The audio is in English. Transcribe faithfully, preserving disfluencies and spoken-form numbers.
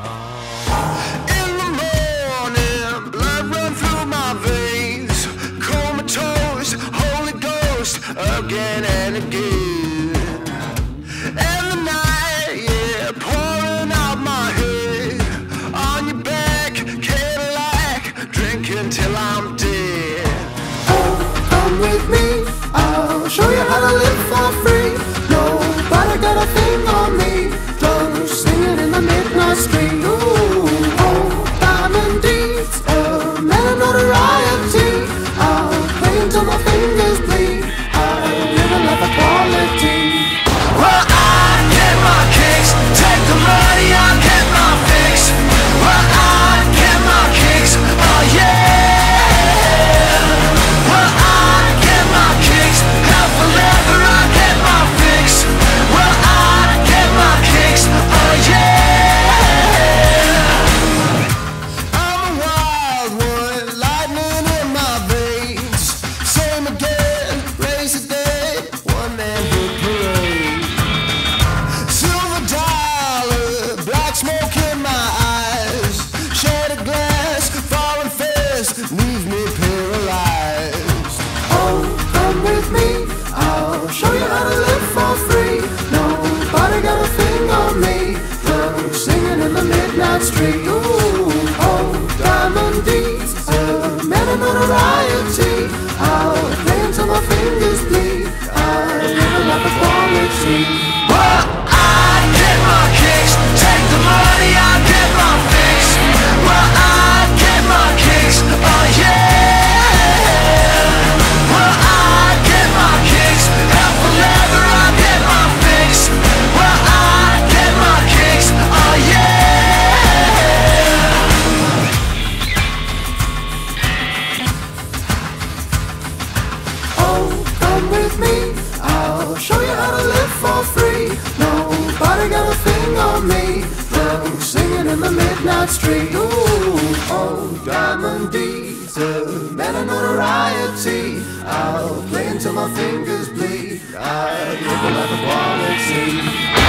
In the morning, blood run through my veins, comatose, Holy Ghost, again and again. And the night, yeah, pouring out my head, on your back, Cadillac, drinking till I'm dead. Oh, come with me, I'll show you how to live for free. Nobody got a thing on me, drunk singing in the midnight street. Ooh, oh, diamond deeds, a man of notoriety. I'll play until my fingers bleed, I'll live a life of quality. Well, I get my kicks, take the money, I get my fix. Well, I get my kicks, oh yeah. Well, I get my kicks, hell for leather, I get my fix. Well, I get my kicks, oh yeah. I'm a wild one, lightning in my veins. Same again, raise the dead, one man hood parade. Silver dollar, black smoke in my eyes. Shattered glass, falling fast, leave me paralyzed. Oh, come with me, I'll show you how to live for free. Nobody got a thing on me, drunk singing in the midnight street. Ooh, oh, diamond deeds, a man of notoriety. I'll play until my fingers bleed, I'll live a life of quality. Well, I get my kicks, take the money, I get my fix. Well, I get my kicks, oh yeah. Well, I get my kicks, hell for leather, I get my fix. Well, I get my kicks, oh yeah. Oh, come with me, I'll show you how to live for free. Nobody got a thing on me, drunk singing in the midnight street. Ooh, oh, diamond deeds, a man of notoriety. I'll play until my fingers bleed, I'll live a life of quality.